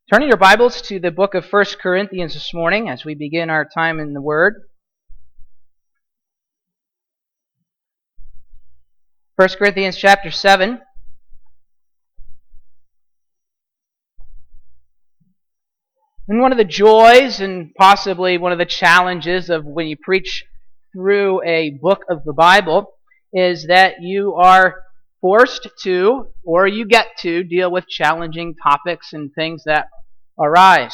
Turning your Bibles to the book of 1 Corinthians this morning as we begin our time in the Word. 1 Corinthians chapter 7. And one of the joys and possibly one of the challenges of when you preach through a book of the Bible is that you are forced to, or you get to, deal with challenging topics and things that arise.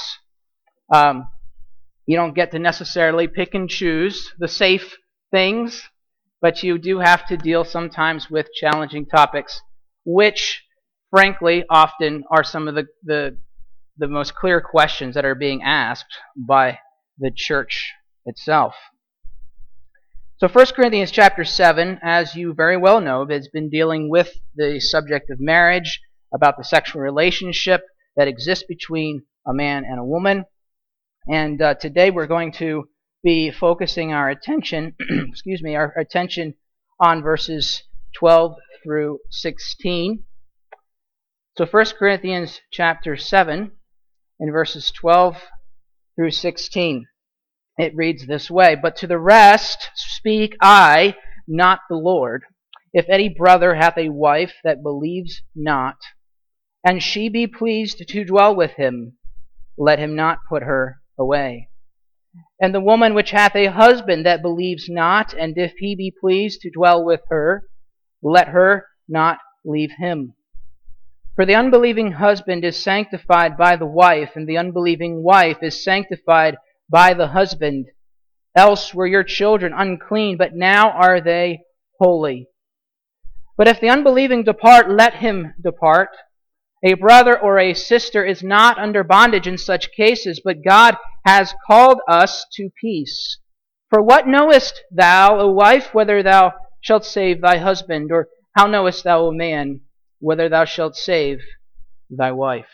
You don't get to necessarily pick and choose the safe things, but you do have to deal sometimes with challenging topics, which, frankly, often are some of the most clear questions that are being asked by the church itself. So 1 Corinthians chapter 7, as you very well know, has been dealing with the subject of marriage, about the sexual relationship that exists between a man and a woman. And today we're going to be focusing our attention, our attention on verses 12 through 16. So 1 Corinthians chapter 7, in verses 12 through 16. It reads this way, "But to the rest speak I, not the Lord. If any brother hath a wife that believes not, and she be pleased to dwell with him, let him not put her away. And the woman which hath a husband that believes not, and if he be pleased to dwell with her, let her not leave him. For the unbelieving husband is sanctified by the wife, and the unbelieving wife is sanctified by the husband. Else were your children unclean, but now are they holy. But if the unbelieving depart, let him depart. A brother or a sister is not under bondage in such cases, but God has called us to peace. For what knowest thou, O wife, whether thou shalt save thy husband? Or how knowest thou, O man, whether thou shalt save thy wife?"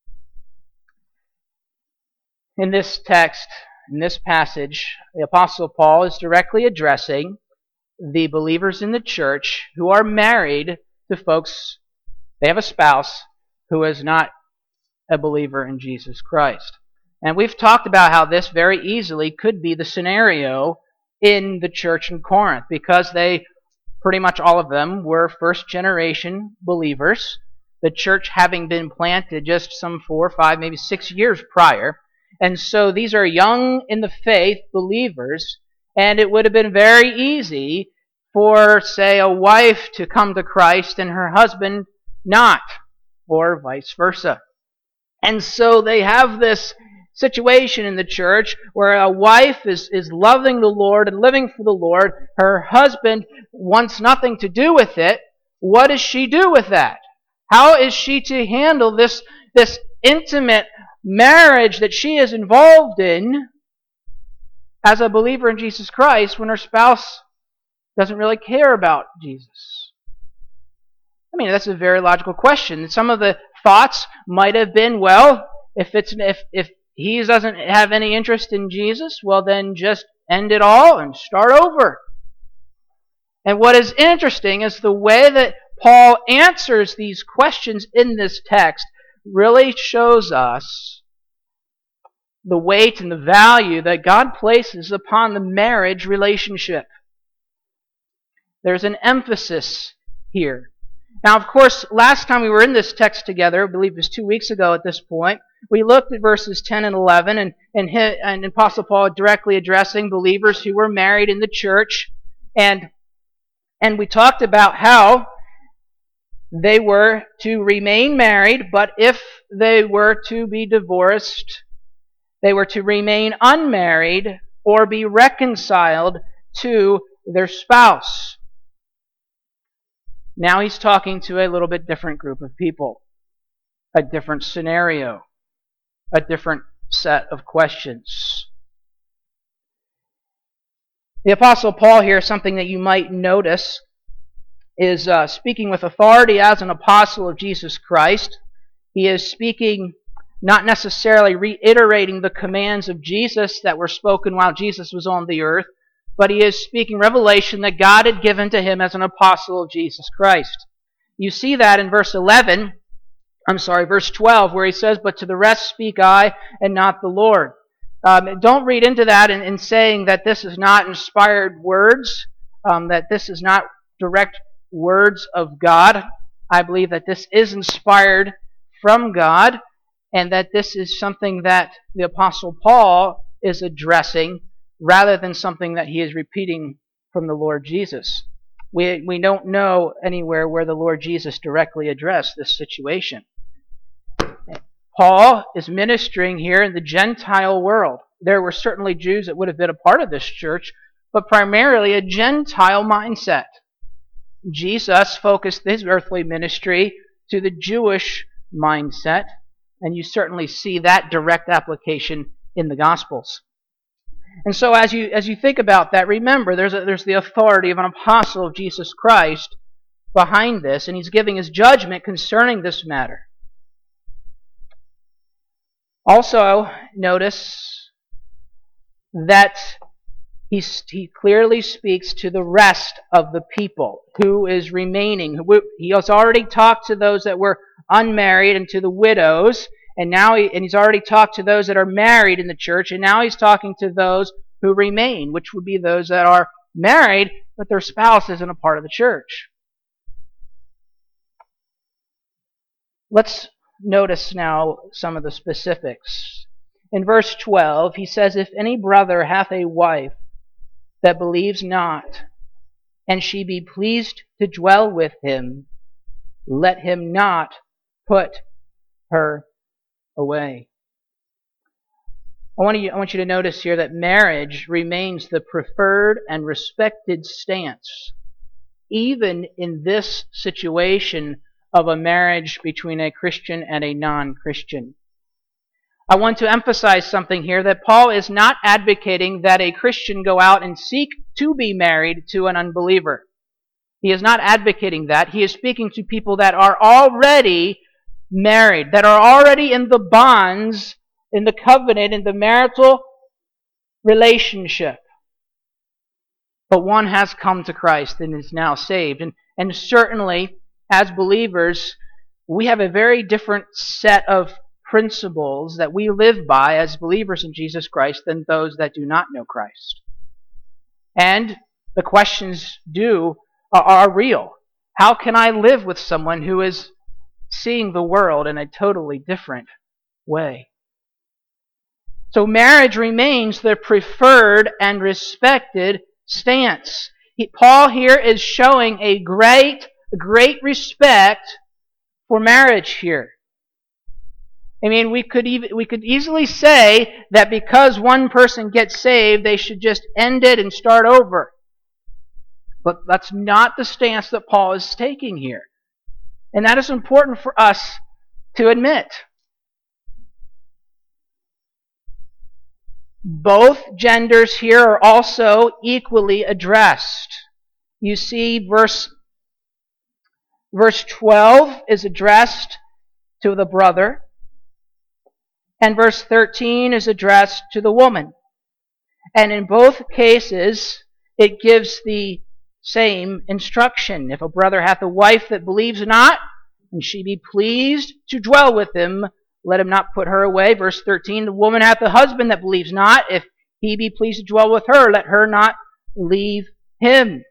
In this text, in this passage, the Apostle Paul is directly addressing the believers in the church who are married to folks, they have a spouse who is not a believer in Jesus Christ. And we've talked about how this very easily could be the scenario in the church in Corinth, because they, pretty much all of them, were first-generation believers, the church having been planted just some 4, 5, maybe 6 years prior. And so these are young in the faith believers, and it would have been very easy for, say, a wife to come to Christ and her husband not, or vice versa. And so they have this situation in the church where a wife is loving the Lord and living for the Lord. Her husband wants nothing to do with it. What does she do with that? How is she to handle this intimate marriage that she is involved in as a believer in Jesus Christ when her spouse doesn't really care about Jesus? I mean, that's a very logical question. Some of the thoughts might have been, well, if he doesn't have any interest in Jesus, well then just end it all and start over. And what is interesting is the way that Paul answers these questions in this text really shows us the weight and the value that God places upon the marriage relationship. There's an emphasis here. Now, of course, last time we were in this text together, I believe it was 2 weeks ago at this point, we looked at verses 10 and 11, and Apostle Paul directly addressing believers who were married in the church, and we talked about how they were to remain married, but if they were to be divorced, they were to remain unmarried or be reconciled to their spouse. Now he's talking to a little bit different group of people, a different scenario, a different set of questions. The Apostle Paul here, something that you might notice, is speaking with authority as an apostle of Jesus Christ. He is speaking, not necessarily reiterating the commands of Jesus that were spoken while Jesus was on the earth, but he is speaking revelation that God had given to him as an apostle of Jesus Christ. You see that in verse 11 verse 12, where he says, "But to the rest speak I, and not the Lord." Don't read into that in saying that this is not inspired words, that this is not direct words of God. I believe that this is inspired from God, and that this is something that the Apostle Paul is addressing rather than something that he is repeating from the Lord Jesus. We don't know anywhere where the Lord Jesus directly addressed this situation. Paul is ministering here in the Gentile world. There were certainly Jews that would have been a part of this church, but primarily a Gentile mindset. Jesus focused his earthly ministry to the Jewish mindset, and you certainly see that direct application in the Gospels. And so as you think about that, remember there's the authority of an apostle of Jesus Christ behind this, and he's giving his judgment concerning this matter. Also, notice that he clearly speaks to the rest of the people who is remaining. He has already talked to those that were unmarried and to the widows, and he's already talked to those that are married in the church, and now he's talking to those who remain, which would be those that are married, but their spouse isn't a part of the church. Let's notice now some of the specifics. In verse 12, he says, "If any brother hath a wife that believes not, and she be pleased to dwell with him, let him not put her away." I want you to notice here that marriage remains the preferred and respected stance, even in this situation of a marriage between a Christian and a non-Christian. I want to emphasize something here, that Paul is not advocating that a Christian go out and seek to be married to an unbeliever. He is not advocating that. He is speaking to people that are already married, that are already in the bonds, in the covenant, in the marital relationship. But one has come to Christ and is now saved. And certainly, as believers, we have a very different set of principles that we live by as believers in Jesus Christ than those that do not know Christ. And the questions are real. How can I live with someone who is seeing the world in a totally different way? So marriage remains the preferred and respected stance. Paul here is showing a great respect for marriage here. I mean, we could easily say that because one person gets saved, they should just end it and start over. But that's not the stance that Paul is taking here. And that is important for us to admit. Both genders here are also equally addressed. You see, verse 12 is addressed to the brother, and verse 13 is addressed to the woman. And in both cases, it gives the same instruction. If a brother hath a wife that believes not, and she be pleased to dwell with him, let him not put her away. Verse 13, the woman hath a husband that believes not. If he be pleased to dwell with her, let her not leave him.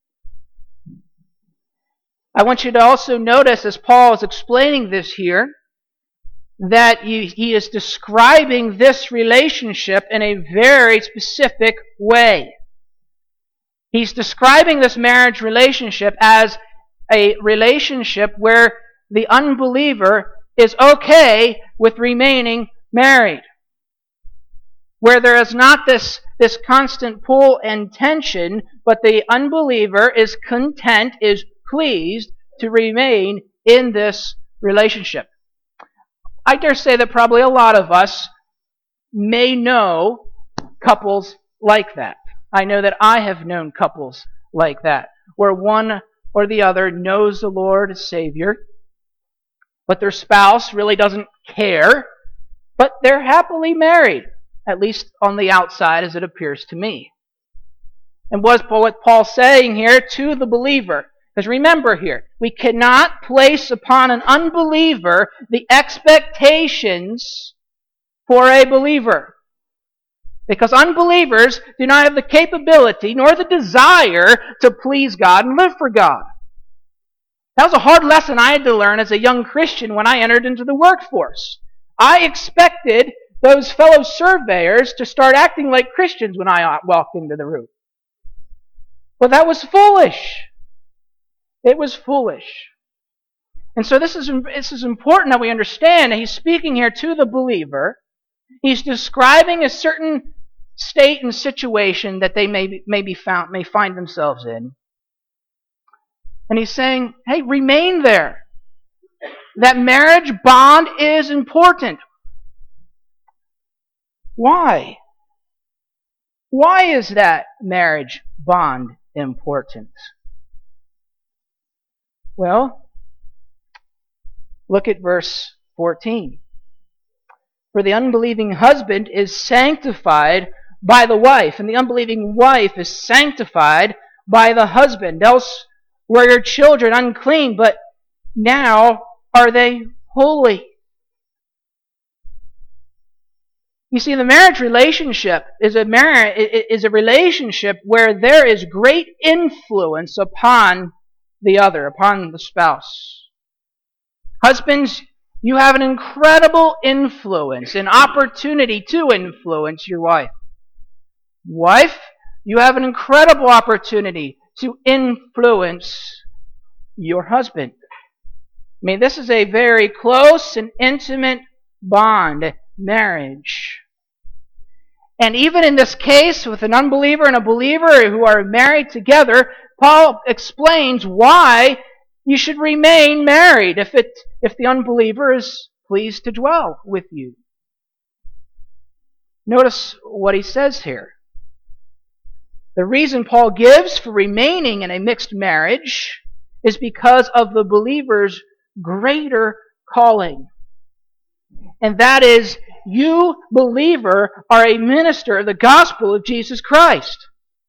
I want you to also notice, as Paul is explaining this here, that he is describing this relationship in a very specific way. He's describing this marriage relationship as a relationship where the unbeliever is okay with remaining married, where there is not this constant pull and tension, but the unbeliever is content, is pleased to remain in this relationship. I dare say that probably a lot of us may know couples like that. I know that I have known couples like that, where one or the other knows the Lord as Savior, but their spouse really doesn't care, but they're happily married, at least on the outside as it appears to me. And what Paul's saying here to the believer, Because remember here, we cannot place upon an unbeliever the expectations for a believer. Because unbelievers do not have the capability nor the desire to please God and live for God. That was a hard lesson I had to learn as a young Christian when I entered into the workforce. I expected those fellow surveyors to start acting like Christians when I walked into the room. Well, that was foolish. It was foolish. And so this is important that we understand that he's speaking here to the believer. He's describing a certain state and situation that they may find themselves in. And he's saying, hey, remain there. That marriage bond is important. Why? Why is that marriage bond important? Well, look at verse 14. For the unbelieving husband is sanctified by the wife, and the unbelieving wife is sanctified by the husband. Else were your children unclean, but now are they holy. You see, the marriage relationship is a relationship where there is great influence upon the other, upon the spouse. Husbands, you have an incredible influence, an opportunity to influence your wife. Wife, you have an incredible opportunity to influence your husband. I mean, this is a very close and intimate bond, marriage. And even in this case, with an unbeliever and a believer who are married together, Paul explains why you should remain married if the unbeliever is pleased to dwell with you. Notice what he says here. The reason Paul gives for remaining in a mixed marriage is because of the believer's greater calling. And that is, you, believer, are a minister of the gospel of Jesus Christ.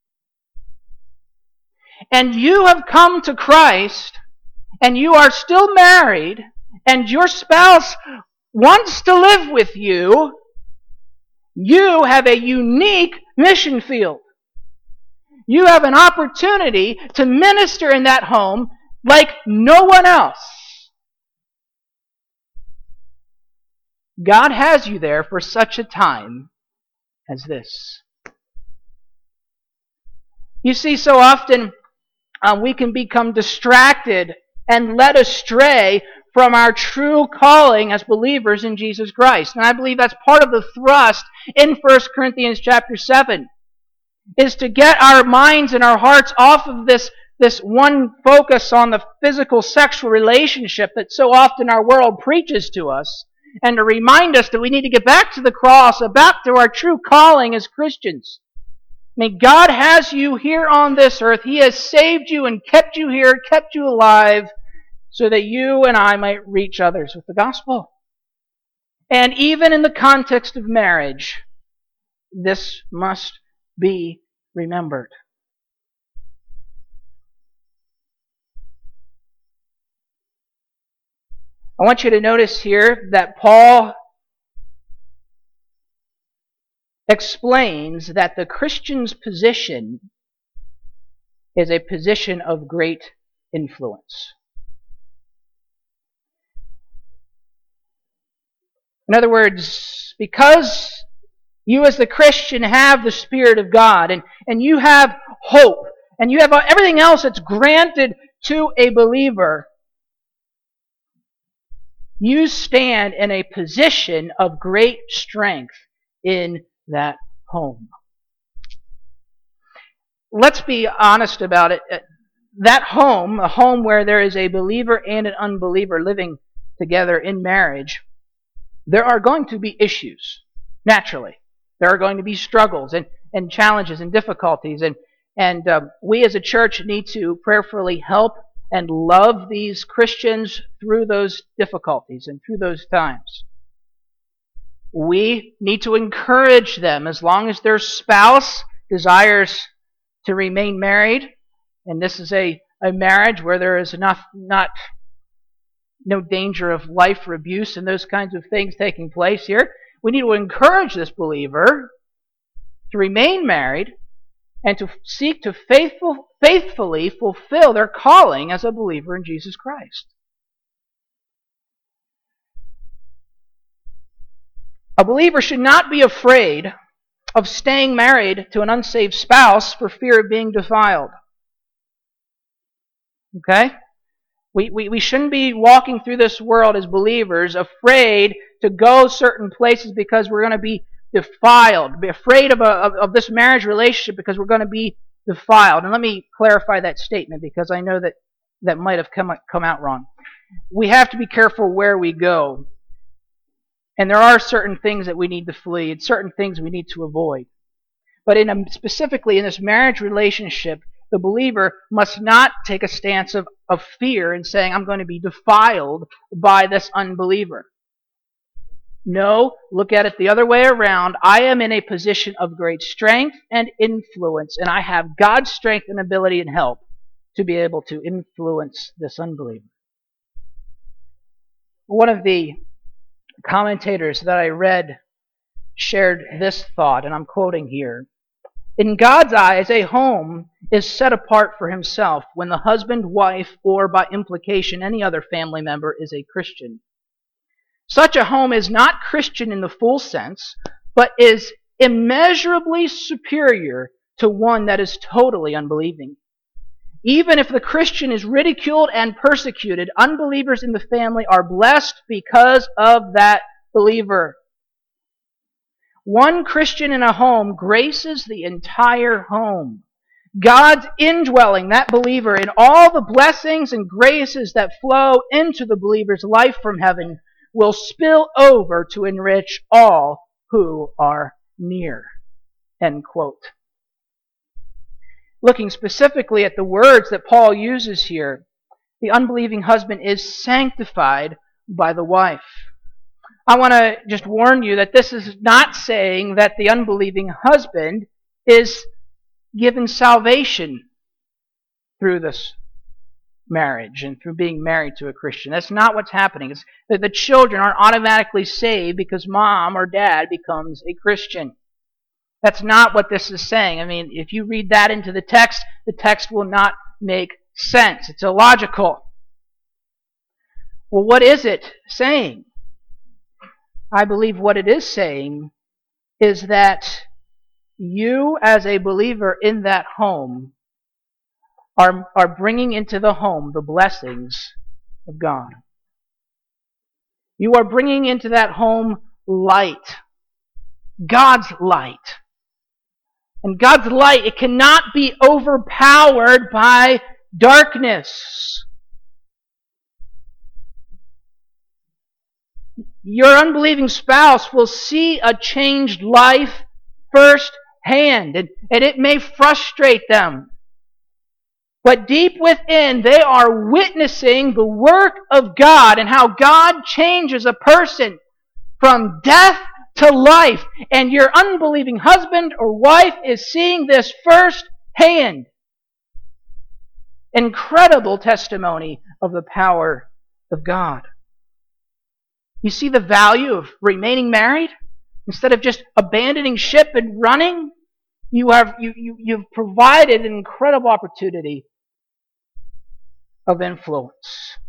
And you have come to Christ, and you are still married, and your spouse wants to live with you. You have a unique mission field. You have an opportunity to minister in that home like no one else. God has you there for such a time as this. You see, so often we can become distracted and led astray from our true calling as believers in Jesus Christ. And I believe that's part of the thrust in 1 Corinthians chapter 7, is to get our minds and our hearts off of this one focus on the physical sexual relationship that so often our world preaches to us, and to remind us that we need to get back to the cross, back to our true calling as Christians. I mean, God has you here on this earth. He has saved you and kept you here, kept you alive, so that you and I might reach others with the gospel. And even in the context of marriage, this must be remembered. I want you to notice here that Paul explains that the Christian's position is a position of great influence. In other words, because you as the Christian have the Spirit of God, and you have hope, and you have everything else that's granted to a believer, you stand in a position of great strength in that home. Let's be honest about it. That home, a home where there is a believer and an unbeliever living together in marriage, there are going to be issues, naturally. There are going to be struggles and challenges and difficulties. And we as a church need to prayerfully help and love these Christians through those difficulties and through those times. We need to encourage them as long as their spouse desires to remain married, and this is a a marriage where there is no danger of life or abuse and those kinds of things taking place here. We need to encourage this believer to remain married and to seek to faithfully fulfill their calling as a believer in Jesus Christ. A believer should not be afraid of staying married to an unsaved spouse for fear of being defiled. Okay? We shouldn't be walking through this world as believers afraid to go certain places because we're going to be defiled. Be afraid of this marriage relationship because we're going to be defiled. And let me clarify that statement because I know that might have come out wrong. We have to be careful where we go. And there are certain things that we need to flee and certain things we need to avoid. But specifically in this marriage relationship, the believer must not take a stance of fear and saying, I'm going to be defiled by this unbeliever. No, look at it the other way around. I am in a position of great strength and influence, and I have God's strength and ability and help to be able to influence this unbeliever. One of the commentators that I read shared this thought, and I'm quoting here. In God's eyes, a home is set apart for himself when the husband, wife, or by implication any other family member is a Christian. Such a home is not Christian in the full sense, but is immeasurably superior to one that is totally unbelieving. Even if the Christian is ridiculed and persecuted, unbelievers in the family are blessed because of that believer. One Christian in a home graces the entire home. God's indwelling that believer in all the blessings and graces that flow into the believer's life from heaven will spill over to enrich all who are near. End quote. Looking specifically at the words that Paul uses here, the unbelieving husband is sanctified by the wife. I want to just warn you that this is not saying that the unbelieving husband is given salvation through this marriage and through being married to a Christian. That's not what's happening. It's that the children aren't automatically saved because mom or dad becomes a Christian. That's not what this is saying. I mean, if you read that into the text will not make sense. It's illogical. Well, what is it saying? I believe what it is saying is that you as a believer in that home are bringing into the home the blessings of God. You are bringing into that home light. God's light. And God's light, it cannot be overpowered by darkness. Your unbelieving spouse will see a changed life firsthand, and it may frustrate them. But deep within, they are witnessing the work of God and how God changes a person from death to life. And your unbelieving husband or wife is seeing this firsthand. Incredible testimony of the power of God. You see the value of remaining married? Instead of just abandoning ship and running, you've provided an incredible opportunity of influence.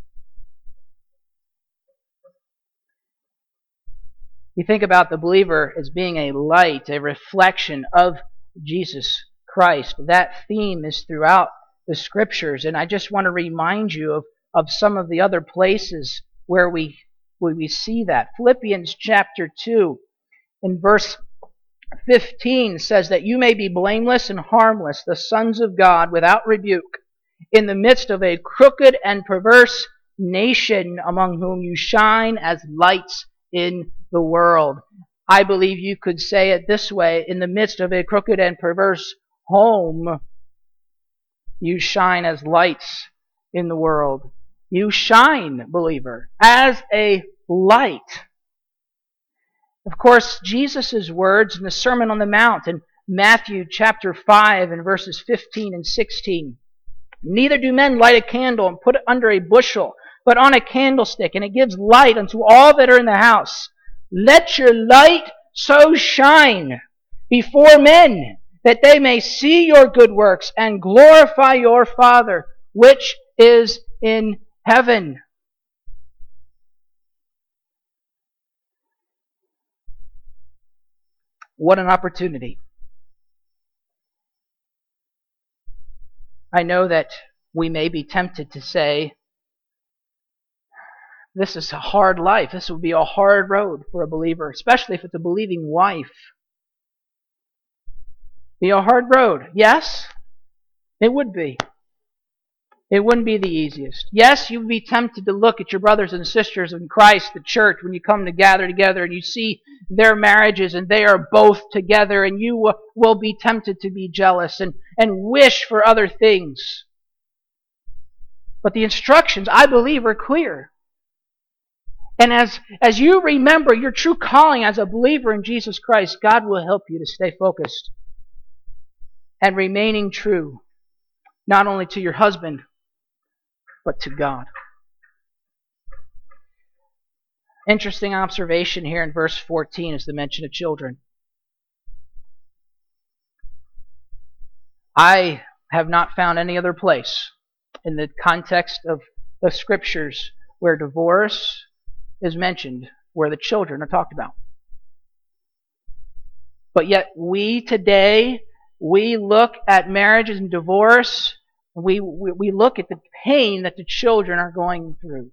You think about the believer as being a light, a reflection of Jesus Christ. That theme is throughout the Scriptures, and I just want to remind you of some of the other places where we see that. Philippians chapter 2 in verse 15 says that you may be blameless and harmless, the sons of God, without rebuke, in the midst of a crooked and perverse nation among whom you shine as lights in the world. I believe you could say it this way: in the midst of a crooked and perverse home, you shine as lights in the world. You shine, believer, as a light. Of course, Jesus' words in the Sermon on the Mount in Matthew chapter 5 and verses 15 and 16 Neither do men light a candle and put it under a bushel, but on a candlestick, and it gives light unto all that are in the house. Let your light so shine before men, that they may see your good works and glorify your Father, which is in heaven. What an opportunity. I know that we may be tempted to say, this is a hard life. This would be a hard road for a believer, especially if it's a believing wife. Be a hard road. Yes, it would be. It wouldn't be the easiest. Yes, you would be tempted to look at your brothers and sisters in Christ, the church, when you come to gather together and you see their marriages and they are both together, and you will be tempted to be jealous and wish for other things. But the instructions, I believe, are clear. And as you remember your true calling as a believer in Jesus Christ, God will help you to stay focused and remaining true, not only to your husband, but to God. Interesting observation here in verse 14 is the mention of children. I have not found any other place in the context of the Scriptures where divorce is mentioned, where the children are talked about. But yet we today, we look at marriage and divorce, we look at the pain that the children are going through.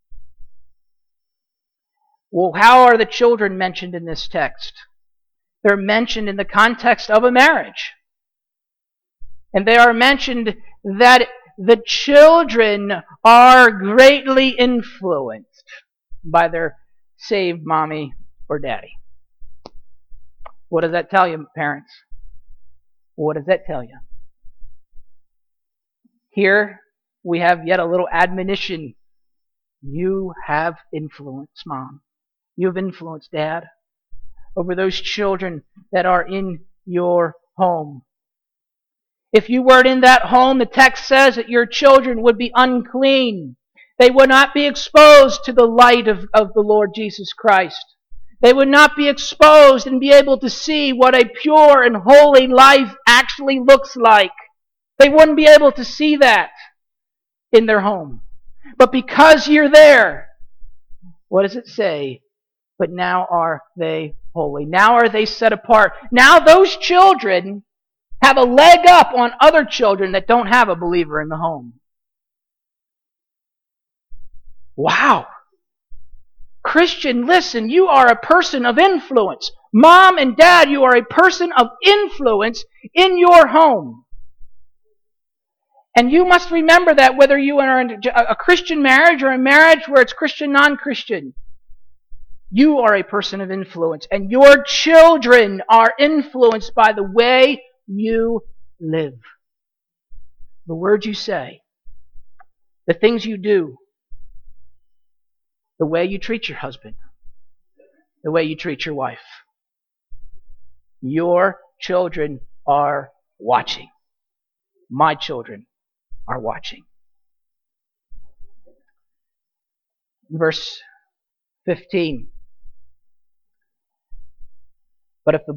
Well, how are the children mentioned in this text? They're mentioned in the context of a marriage. And they are mentioned that the children are greatly influenced by their saved mommy or daddy. What does that tell you, parents? What does that tell you? Here we have yet a little admonition. You have influence, Mom. You have influence, Dad, over those children that are in your home. If you weren't in that home, the text says that your children would be unclean. They would not be exposed to the light of the Lord Jesus Christ. They would not be exposed and be able to see what a pure and holy life actually looks like. They wouldn't be able to see that in their home. But because you're there, what does it say? But now are they holy. Now are they set apart. Now those children have a leg up on other children that don't have a believer in the home. Wow. Christian, listen, you are a person of influence. Mom and Dad, you are a person of influence in your home. And you must remember that whether you are in a Christian marriage or a marriage where it's Christian, non-Christian, you are a person of influence. And your children are influenced by the way you live. The words you say, the things you do, the way you treat your husband, the way you treat your wife. Your children are watching. My children are watching. Verse 15. But if the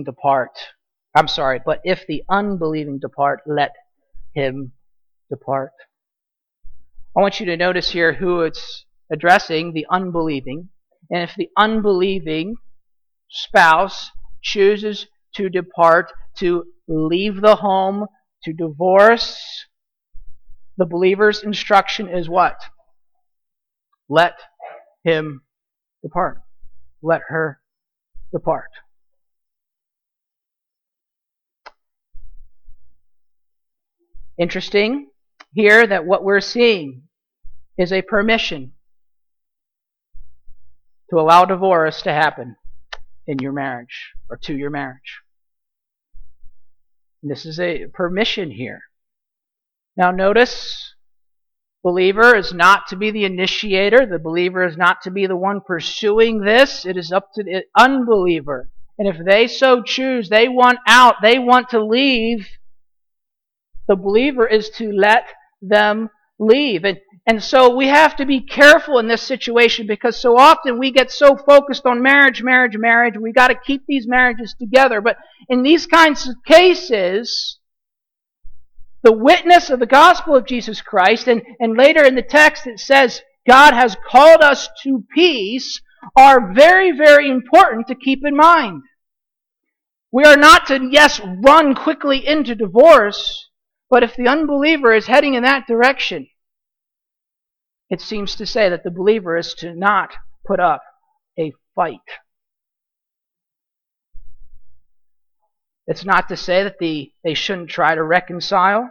unbelieving depart, let him depart. I want you to notice here who it's addressing, the unbelieving. And if the unbelieving spouse chooses to depart, to leave the home, to divorce, the believer's instruction is what? Let him depart. Let her depart. Interesting here that what we're seeing is a permission to allow divorce to happen in your marriage or to your marriage. And this is a permission here. Now notice, believer is not to be the initiator. The believer is not to be the one pursuing this. It is up to the unbeliever. And if they so choose, they want out, they want to leave, The believer is to let them leave. And so we have to be careful in this situation, because so often we get so focused on marriage. We got to keep these marriages together. But in these kinds of cases, the witness of the gospel of Jesus Christ, and later in the text it says God has called us to peace, are very, very important to keep in mind. We are not to, yes, run quickly into divorce, but if the unbeliever is heading in that direction, it seems to say that the believer is to not put up a fight. It's not to say that they shouldn't try to reconcile.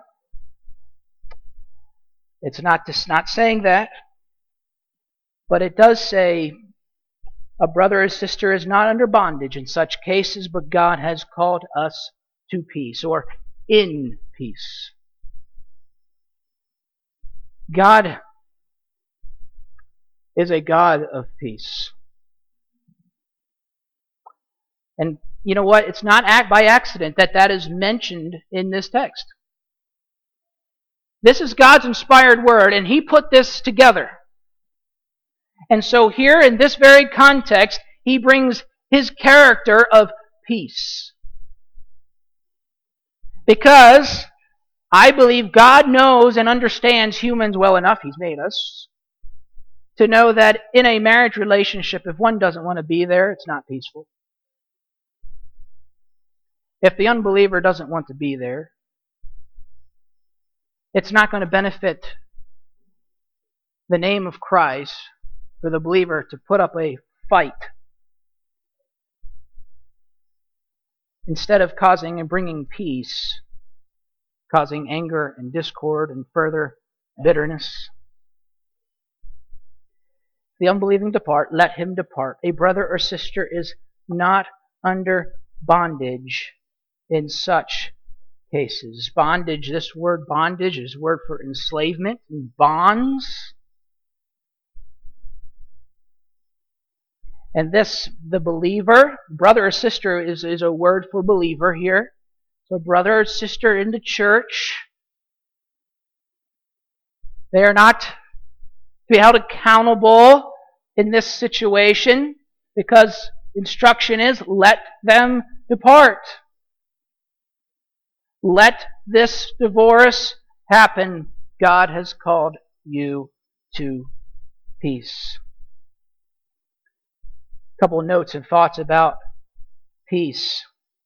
It's not saying that. But it does say a brother or sister is not under bondage in such cases, but God has called us to peace, or in peace. God is a God of peace. And you know what? It's not by accident that is mentioned in this text. This is God's inspired word, and He put this together. And so here in this very context, He brings His character of peace. Because I believe God knows and understands humans well enough, He's made us, to know that in a marriage relationship, if one doesn't want to be there, it's not peaceful. If the unbeliever doesn't want to be there, it's not going to benefit the name of Christ for the believer to put up a fight instead of causing and bringing peace, causing anger and discord and further bitterness. The unbelieving depart, let him depart. A brother or sister is not under bondage in such cases. Bondage, this word bondage is a word for enslavement and bonds. And this, the believer, brother or sister is a word for believer here. So brother or sister in the church, they are not to be held accountable in this situation, because instruction is, let them depart. Let this divorce happen. God has called you to peace. A couple of notes and thoughts about peace.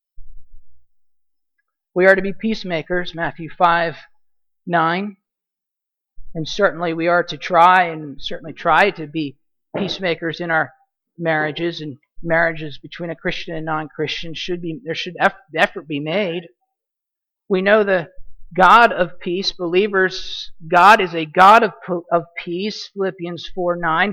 We are to be peacemakers, Matthew 5:9. And certainly we are to try to be peacemakers in our marriages, and marriages between a Christian and non-Christian there should effort be made. We know the God of peace, believers, God is a God of peace, Philippians 4:9.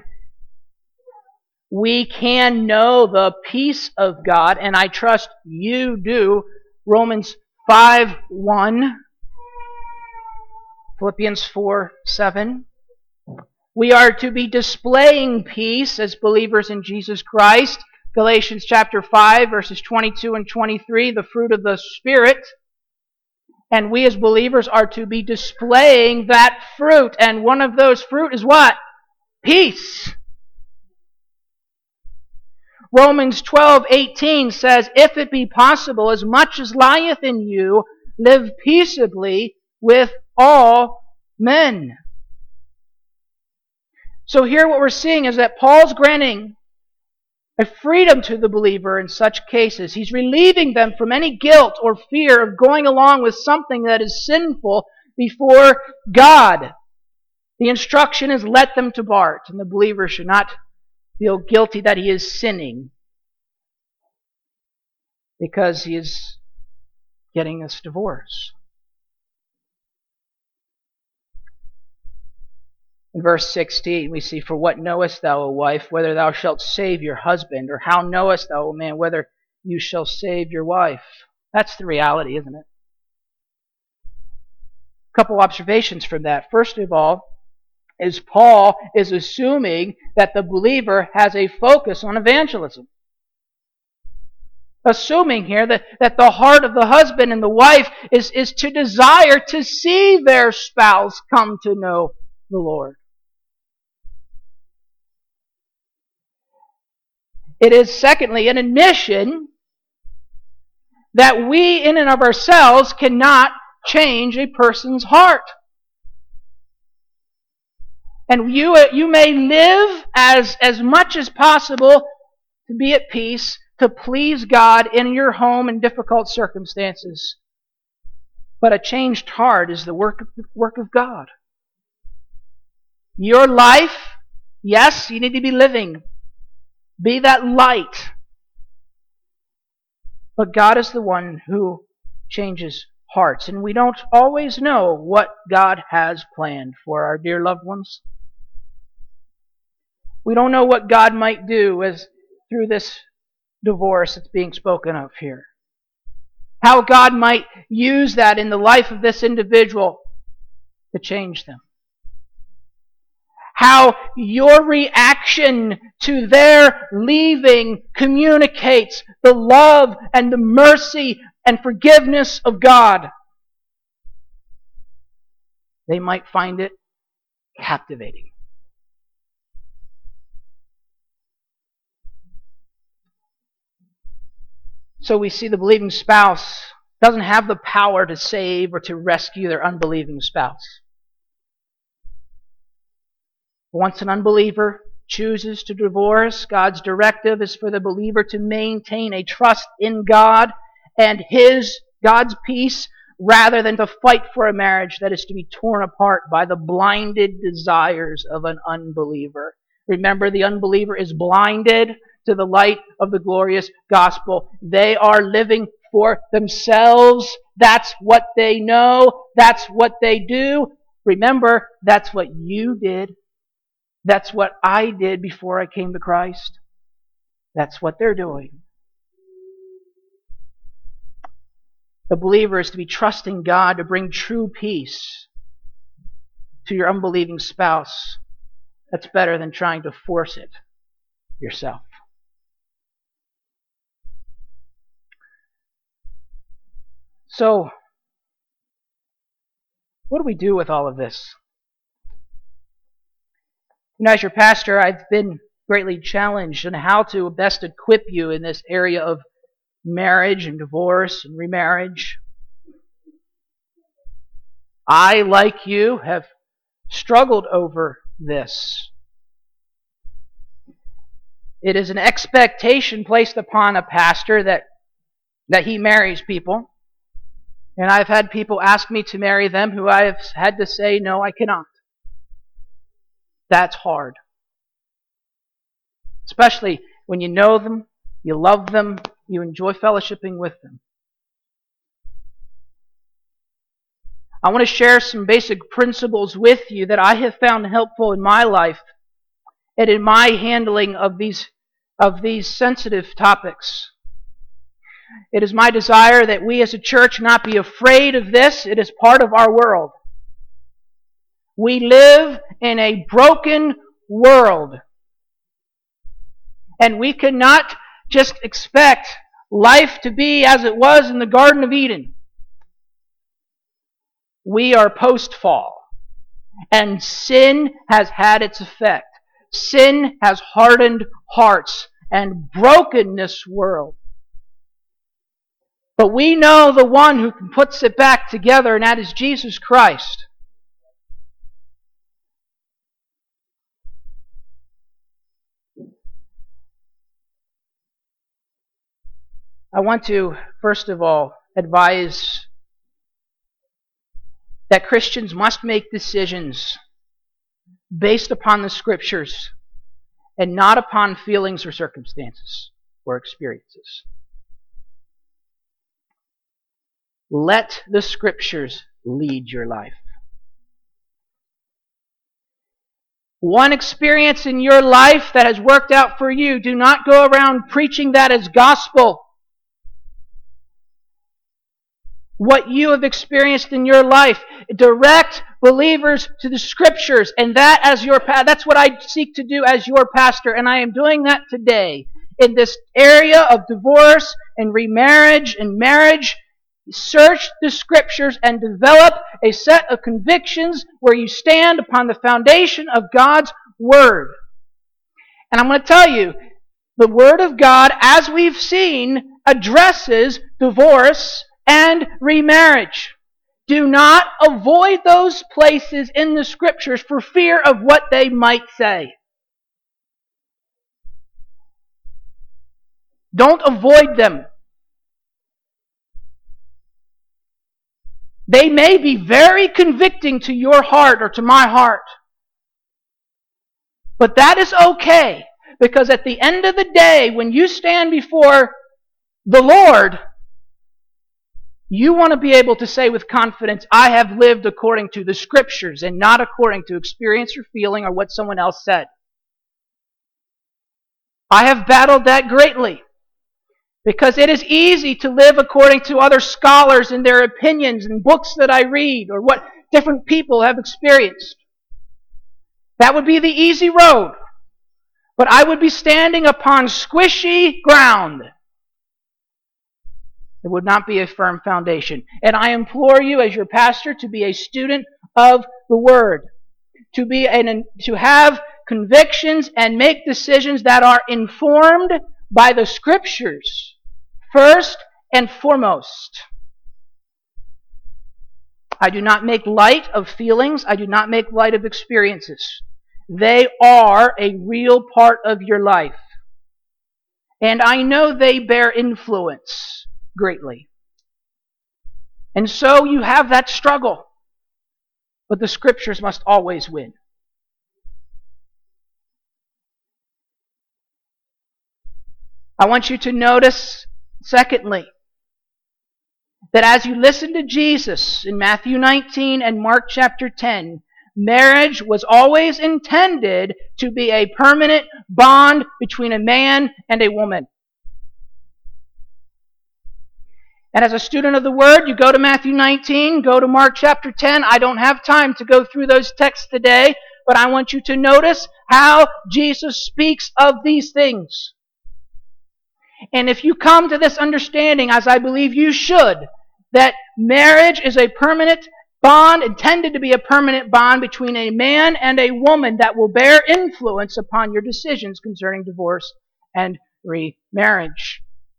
We can know the peace of God, and I trust you do, Romans 5:1. Philippians 4:7. We are to be displaying peace as believers in Jesus Christ. Galatians chapter 5, verses 22 and 23, the fruit of the Spirit. And we as believers are to be displaying that fruit. And one of those fruit is what? Peace. Romans 12:18 says, if it be possible, as much as lieth in you, live peaceably with all men. So here what we're seeing is that Paul's granting a freedom to the believer in such cases. He's relieving them from any guilt or fear of going along with something that is sinful before God. The instruction is let them depart, and the believer should not feel guilty that he is sinning because he is getting this divorce. In verse 16, we see, for what knowest thou, O wife, whether thou shalt save your husband? Or how knowest thou, O man, whether you shall save your wife? That's the reality, isn't it? A couple observations from that. First of all, is Paul is assuming that the believer has a focus on evangelism. assuming here that the heart of the husband and the wife is to desire to see their spouse come to know the Lord. It is, secondly, an admission that we in and of ourselves cannot change a person's heart. And you may live as much as possible to be at peace, to please God in your home in difficult circumstances. But a changed heart is the work of God. Your life, yes, you need to be living. Be that light. But God is the one who changes hearts. And we don't always know what God has planned for our dear loved ones. We don't know what God might do through this divorce that's being spoken of here. How God might use that in the life of this individual to change them. How your reaction to their leaving communicates the love and the mercy and forgiveness of God. They might find it captivating. So we see the believing spouse doesn't have the power to save or to rescue their unbelieving spouse. Once an unbeliever chooses to divorce, God's directive is for the believer to maintain a trust in God and God's peace, rather than to fight for a marriage that is to be torn apart by the blinded desires of an unbeliever. Remember, the unbeliever is blinded to the light of the glorious gospel. They are living for themselves. That's what they know. That's what they do. Remember, that's what you did. That's what I did before I came to Christ. That's what they're doing. The believer is to be trusting God to bring true peace to your unbelieving spouse. That's better than trying to force it yourself. So, what do we do with all of this? As your pastor, I've been greatly challenged on how to best equip you in this area of marriage and divorce and remarriage. I, like you, have struggled over this. It is an expectation placed upon a pastor that he marries people. And I've had people ask me to marry them who I have had to say, no, I cannot. That's hard. Especially when you know them, you love them, you enjoy fellowshipping with them. I want to share some basic principles with you that I have found helpful in my life and in my handling of these sensitive topics. It is my desire that we as a church not be afraid of this. It is part of our world. We live in a broken world. And we cannot just expect life to be as it was in the Garden of Eden. We are post-fall. And sin has had its effect. Sin has hardened hearts and broken this world. But we know the one who puts it back together, and that is Jesus Christ. I want to, first of all, advise that Christians must make decisions based upon the Scriptures and not upon feelings or circumstances or experiences. Let the Scriptures lead your life. One experience in your life that has worked out for you, do not go around preaching that as gospel. What you have experienced in your life, direct believers to the Scriptures, and that's what I seek to do as your pastor, and I am doing that today. in this area of divorce and remarriage and marriage, search the Scriptures and develop a set of convictions where you stand upon the foundation of God's Word. And I'm going to tell you, the Word of God, as we've seen, addresses divorce and remarriage. Do not avoid those places in the Scriptures for fear of what they might say. Don't avoid them. They may be very convicting to your heart or to my heart. But that is okay, because at the end of the day, when you stand before the Lord, you want to be able to say with confidence, I have lived according to the Scriptures and not according to experience or feeling or what someone else said. I have battled that greatly, because it is easy to live according to other scholars and their opinions and books that I read or what different people have experienced. That would be the easy road. But I would be standing upon squishy ground. It would not be a firm foundation. And I implore you as your pastor to be a student of the Word. To have convictions and make decisions that are informed by the Scriptures. First and foremost. I do not make light of feelings. I do not make light of experiences. They are a real part of your life. And I know they bear influence greatly. And so you have that struggle. But the Scriptures must always win. I want you to notice, secondly, that as you listen to Jesus in Matthew 19 and Mark chapter 10, marriage was always intended to be a permanent bond between a man and a woman. And as a student of the Word, you go to Matthew 19, go to Mark chapter 10. I don't have time to go through those texts today, but I want you to notice how Jesus speaks of these things. And if you come to this understanding, as I believe you should, that marriage is a permanent bond, intended to be a permanent bond between a man and a woman that will bear influence upon your decisions concerning divorce and remarriage.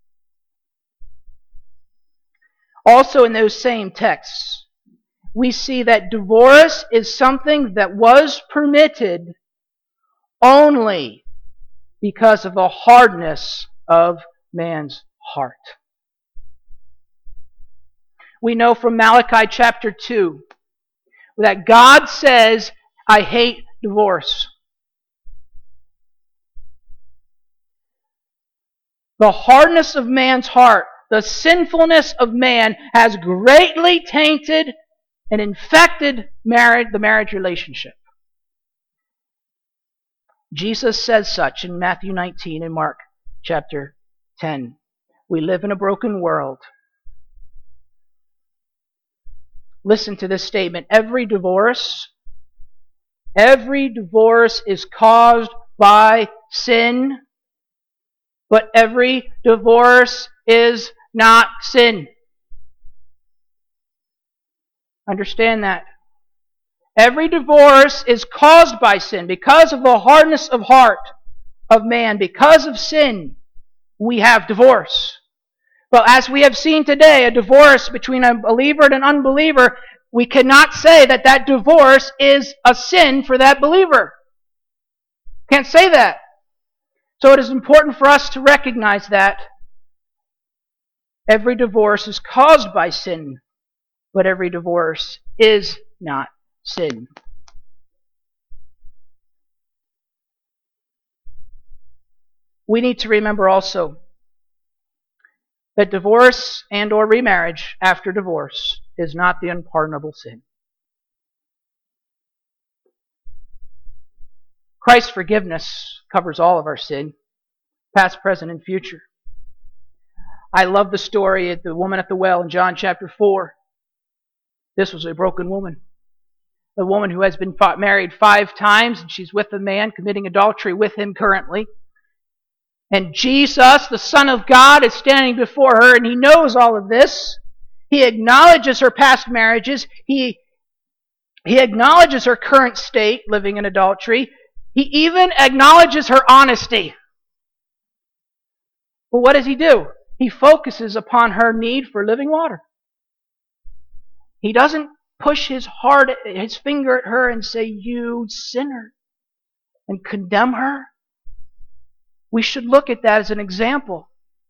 Also in those same texts, we see that divorce is something that was permitted only because of the hardness of man's heart. We know from Malachi chapter 2 that God says, I hate divorce. The hardness of man's heart, the sinfulness of man has greatly tainted and infected the marriage relationship. Jesus says such in Matthew 19 and Mark chapter 10. We live in a broken world. Listen to this statement. Every divorce is caused by sin, but every divorce is not sin. Understand that. Every divorce is caused by sin. Because of the hardness of heart of man, because of sin, we have divorce. But as we have seen today, a divorce between a believer and an unbeliever, we cannot say that that divorce is a sin for that believer. Can't say that. So it is important for us to recognize that every divorce is caused by sin, but every divorce is not sin. We need to remember also that divorce and or remarriage after divorce is not the unpardonable sin. Christ's forgiveness covers all of our sin, past, present, and future. I love the story of the woman at the well in John chapter 4. This was a broken woman. A woman who has been married 5 times, and she's with a man committing adultery with him currently. And Jesus, the Son of God, is standing before her, and he knows all of this. He acknowledges her past marriages. He acknowledges her current state, living in adultery. He even acknowledges her honesty. But what does he do? He focuses upon her need for living water. He doesn't push his finger at her and say, "You sinner," and condemn her. We should look at that as an example.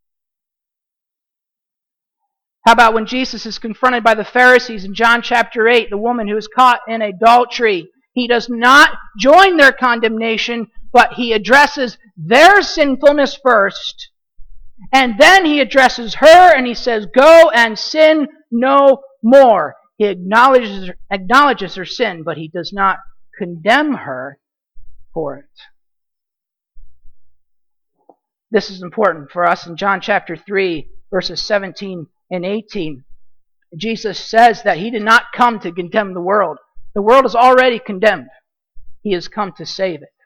How about when Jesus is confronted by the Pharisees in John chapter 8, the woman who is caught in adultery? He does not join their condemnation, but he addresses their sinfulness first. And then he addresses her and he says, "Go and sin no more." He acknowledges her sin, but he does not condemn her for it. This is important for us in John chapter 3, verses 17 and 18. Jesus says that he did not come to condemn the world. The world is already condemned. He has come to save it.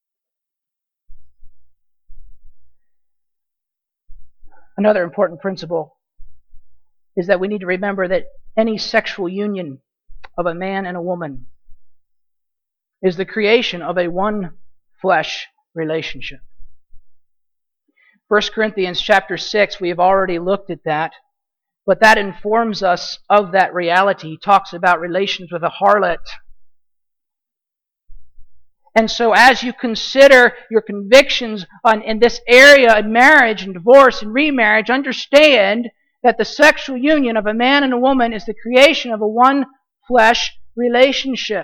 Another important principle is that we need to remember that any sexual union of a man and a woman is the creation of a one-flesh relationship. 1 Corinthians chapter 6, we have already looked at that, but that informs us of that reality. He talks about relations with a harlot. And so as you consider your convictions in this area of marriage and divorce and remarriage, understand that the sexual union of a man and a woman is the creation of a one-flesh relationship.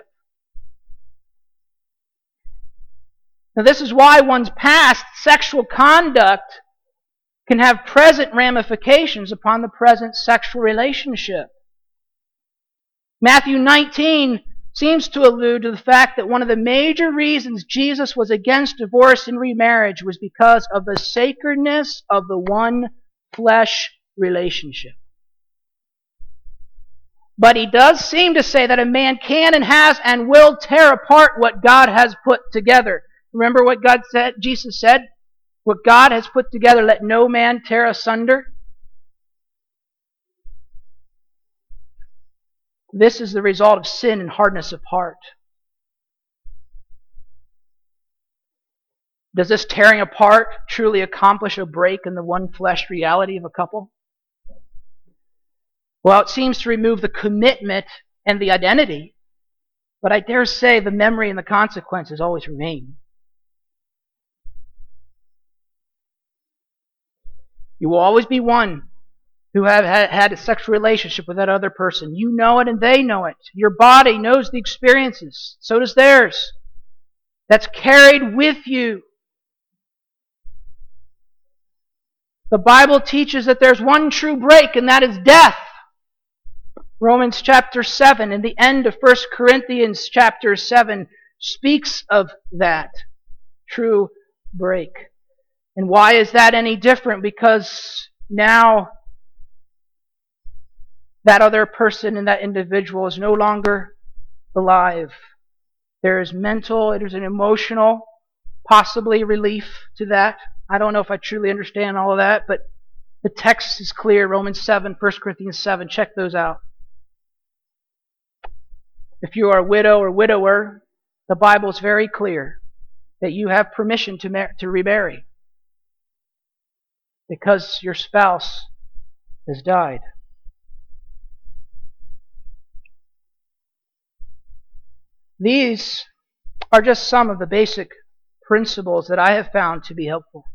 Now, this is why one's past sexual conduct can have present ramifications upon the present sexual relationship. Matthew 19 seems to allude to the fact that one of the major reasons Jesus was against divorce and remarriage was because of the sacredness of the one-flesh relationship. But he does seem to say that a man can and has and will tear apart what God has put together. Remember what Jesus said? What God has put together, let no man tear asunder. This is the result of sin and hardness of heart. Does this tearing apart truly accomplish a break in the one-flesh reality of a couple? Well, it seems to remove the commitment and the identity, but I dare say the memory and the consequences always remain. You will always be one who have had a sexual relationship with that other person. You know it and they know it. Your body knows the experiences. So does theirs. That's carried with you. The Bible teaches that there's one true break, and that is death. Romans chapter 7 and the end of 1 Corinthians chapter 7 speaks of that true break. And why is that any different? Because now that other person and that individual is no longer alive. There is mental, there's an emotional, possibly relief to that. I don't know if I truly understand all of that, but the text is clear. Romans 7, 1 Corinthians 7, check those out. If you are a widow or widower, the Bible is very clear that you have permission to remarry because your spouse has died. These are just some of the basic principles that I have found to be helpful.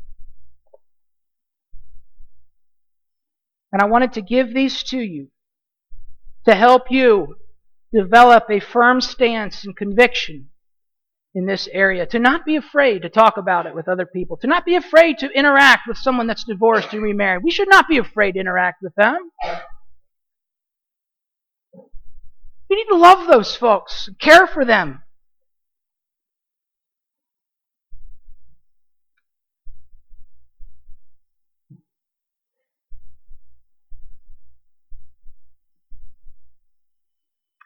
And I wanted to give these to you to help you develop a firm stance and conviction in this area, to not be afraid to talk about it with other people, to not be afraid to interact with someone that's divorced and remarried. We should not be afraid to interact with them. You need to love those folks, care for them.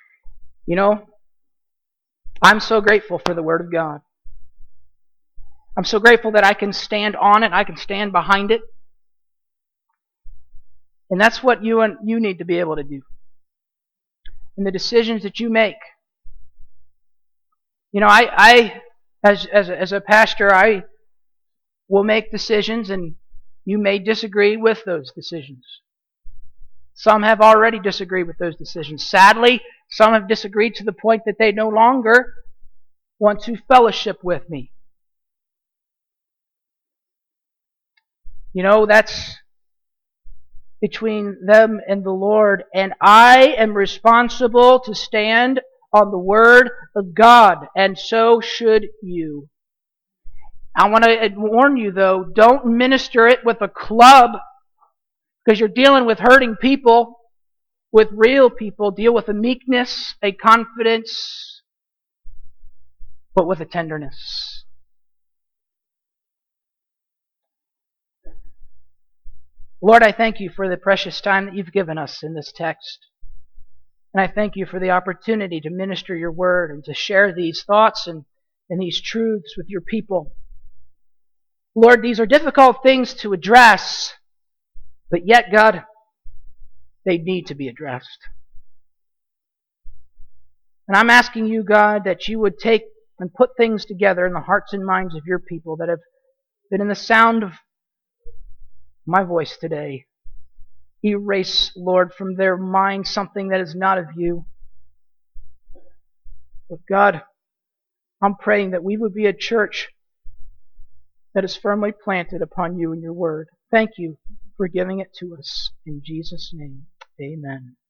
You know, I'm so grateful for the Word of God. I'm so grateful that I can stand on it. I can stand behind it. And that's what you need to be able to do. In the decisions that you make. You know, I as a pastor, I will make decisions, and you may disagree with those decisions. Some have already disagreed with those decisions. Sadly, some have disagreed to the point that they no longer want to fellowship with me. You know, that's between them and the Lord, and I am responsible to stand on the Word of God, and so should you. I want to warn you, though, don't minister it with a club, because you're dealing with hurting people, with real people. Deal with a meekness, a confidence, but with a tenderness. Lord, I thank you for the precious time that you've given us in this text. And I thank you for the opportunity to minister your word and to share these thoughts and these truths with your people. Lord, these are difficult things to address, but yet, God, they need to be addressed. And I'm asking you, God, that you would take and put things together in the hearts and minds of your people that have been in the sound of my voice today. Erase, Lord, from their mind something that is not of you. But God, I'm praying that we would be a church that is firmly planted upon you and your word. Thank you for giving it to us. In Jesus' name, amen.